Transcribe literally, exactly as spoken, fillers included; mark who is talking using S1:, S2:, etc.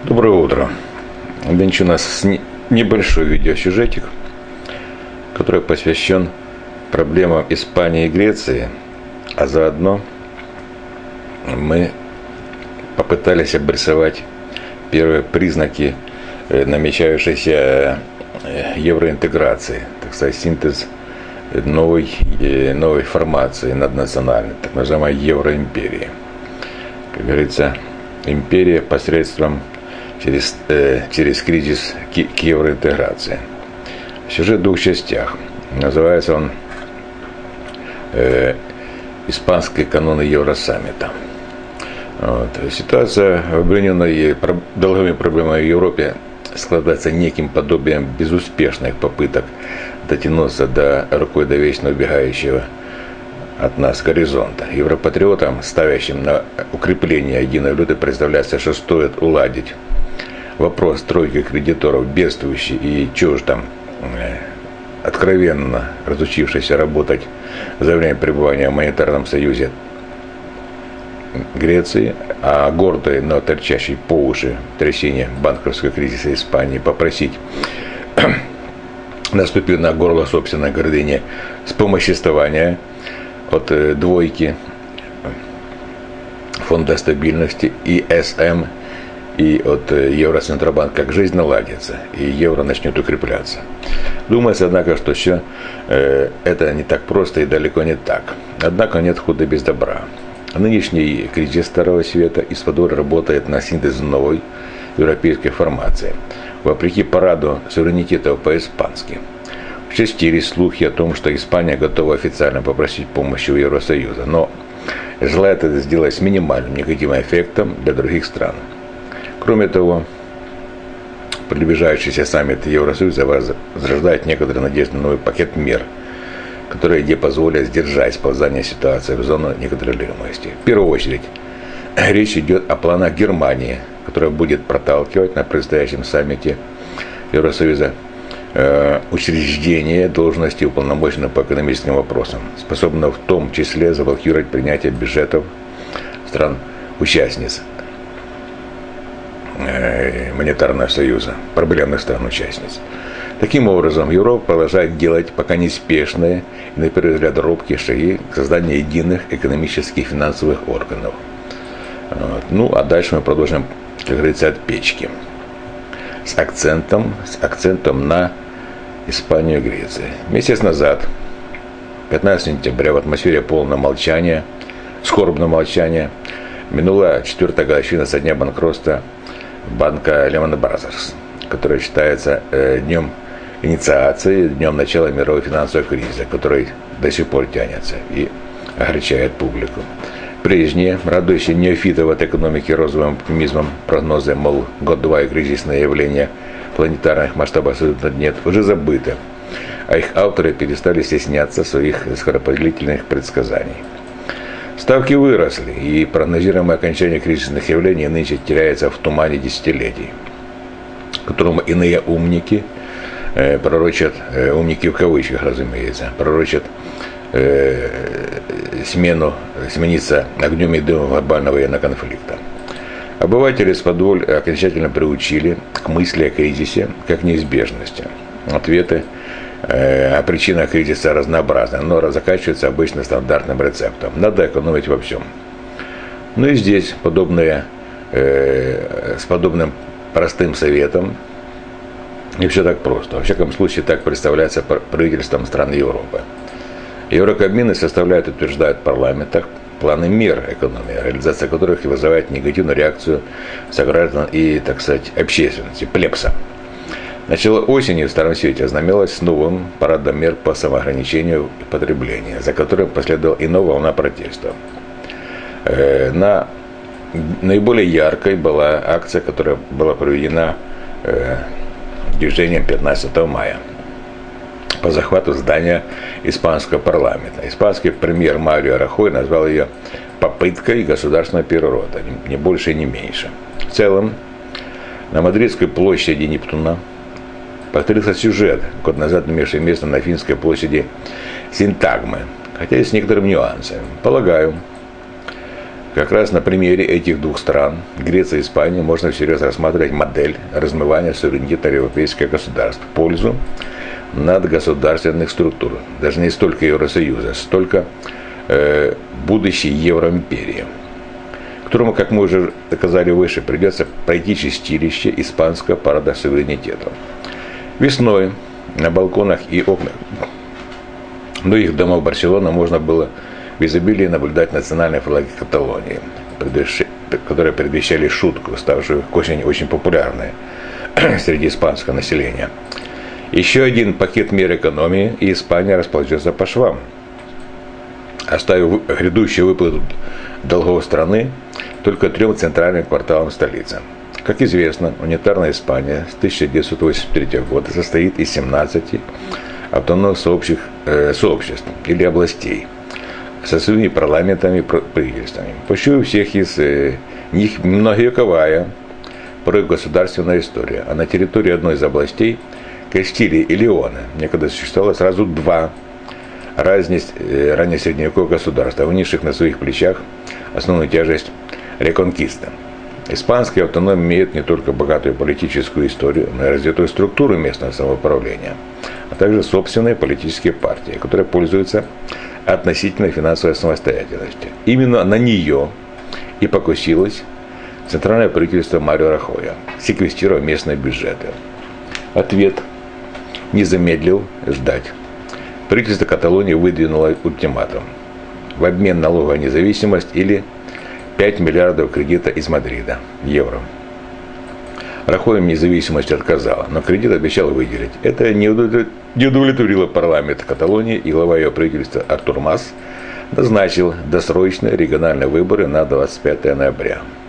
S1: Доброе утро. Нынче у нас небольшой видеосюжетик, который посвящен проблемам Испании и Греции, а заодно мы попытались обрисовать первые признаки намечающейся евроинтеграции, так сказать, синтез новой, новой формации наднациональной, так называемой евроимперии. Как говорится, империя посредством через, э, через кризис к, к евроинтеграции. Сюжет в двух частях. Называется он э, «Испанские каноны Евросаммита». Вот. Ситуация, обремененная долговыми проблемами в Европе, складывается неким подобием безуспешных попыток дотянуться до рукой до вечно убегающего от нас горизонта. Европатриотам, ставящим на укрепление единой валюты, представляется, что стоит уладить вопрос тройки кредиторов, бедствующий и чего ж там откровенно разучившийся работать за время пребывания в монетарном союзе Греции, а гордой, но торчащей по уши трясине банковского кризиса Испании попросить, наступив на горло собственной гордыни, вспомоществования от э, двойки Фонда стабильности и эс эм и от э, Евроцентробанка, как жизнь наладится и евро начнет укрепляться. Думается, однако, что все э, это не так просто и далеко не так. Однако нет худа без добра. Нынешний кризис Старого Света из-под работает на синтез новой европейской формации, вопреки параду суверенитетов по-испански. Участились слухи о том, что Испания готова официально попросить помощи у Евросоюза, но желает это сделать с минимальным негативным эффектом для других стран. Кроме того, приближающийся саммит Евросоюза возрождает некоторые надежды на новый пакет мер, которые не позволят сдержать сползание ситуации в зону неконтролируемости. В первую очередь, речь идет о планах Германии, которая будет проталкивать на предстоящем саммите Евросоюза э, учреждение должности уполномоченного по экономическим вопросам, способного в том числе заблокировать принятие бюджетов стран-участниц э, монетарного союза, проблемных стран-участниц. Таким образом, Европа продолжает делать пока неспешные и, на первый взгляд, робкие шаги к созданию единых экономических и финансовых органов. Вот. Ну, а дальше мы продолжим, как говорится, от печки. С акцентом, с акцентом на Испанию и Грецию. Месяц назад, пятнадцатого сентября, в атмосфере полного молчания, скорбного молчания, минула четвертая годовщина со дня банкротства банка Lehman Brothers, который считается э, днем инициации, днем начала мирового финансового кризиса, который до сих пор тянется и огорчает публику. Прежние, радующие неофитов от экономики розовым оптимизмом прогнозы, мол, год-два и кризисное явление планетарных масштабов абсолютно нет, уже забыты, а их авторы перестали стесняться своих скороподлительных предсказаний. Ставки выросли, и прогнозируемое окончание кризисных явлений нынче теряется в тумане десятилетий, которому иные умники э, пророчат, э, умники в кавычках, разумеется, пророчат э, смену, смениться огнем и дымом глобального военного конфликта. Обыватели с-под-воль окончательно приучили к мысли о кризисе как неизбежности. Ответы э, о причинах кризиса разнообразны, но заканчиваются обычно стандартным рецептом. Надо экономить во всем. Ну и здесь подобные, э, с подобным простым советом не все так просто. Во всяком случае, так представляется правительством стран Европы. Еврокабмины составляют и утверждают в парламентах планы мер экономии, реализация которых и вызывает негативную реакцию сограждан и, так сказать, общественности, плебса. Начало осени в Старом Свете ознаменовалось новым парадом мер по самоограничению потребления, за которым последовала и новая волна протестов. На наиболее яркой была акция, которая была проведена э, движением пятнадцатого мая по захвату здания испанского парламента. Испанский премьер Марио Рахой назвал ее попыткой государственного переворота, не больше и не меньше. В целом, на Мадридской площади Нептуна повторился сюжет, год назад имевший место на Финской площади Синтагмы, хотя и с некоторыми нюансами. Полагаю, Как раз на примере этих двух стран, Греции и Испании, можно всерьез рассматривать модель размывания суверенитета европейских государств в пользу надгосударственных структур. Даже не столько Евросоюза, столько э, будущей Евроимперии, которому, как мы уже доказали выше, придется пройти чистилище испанского парада суверенитета. Весной на балконах и окнах многих домов Барселоны можно было в изобилии наблюдать национальные флаги Каталонии, которые предвещали шутку, ставшую к осени очень популярной среди испанского населения. Еще один пакет мер экономии, и Испания расплатится по швам, оставив грядущую выплату долгов страны только трем центральным кварталам столицы. Как известно, унитарная Испания с тысяча девятьсот восемьдесят третьего года состоит из семнадцати автономных сообщих, э, сообществ или областей со своими парламентами и правительствами. Почти у всех из э, них многовековая прогосударственная история, а на территории одной из областей, Кастилии и Леона, некогда существовало сразу два разных э, раннесредневековых государства, внесших на своих плечах основную тяжесть реконкиста. Испанская автономия имеет не только богатую политическую историю, но и развитую структуру местного самоуправления, а также собственные политические партии, которые пользуются относительной финансовой самостоятельностью. Именно на нее и покусилось центральное правительство Марио Рахоя, секвестировав местные бюджеты. Ответ не замедлил ждать. Правительство Каталонии выдвинуло ультиматум: в обмен на налоговую независимость или пять миллиардов кредита из Мадрида, евро. Рахой им независимость отказала, но кредит обещал выделить. Это не удовлетворило парламент Каталонии, и глава ее правительства Артур Мас назначил досрочные региональные выборы на двадцать пятое ноября.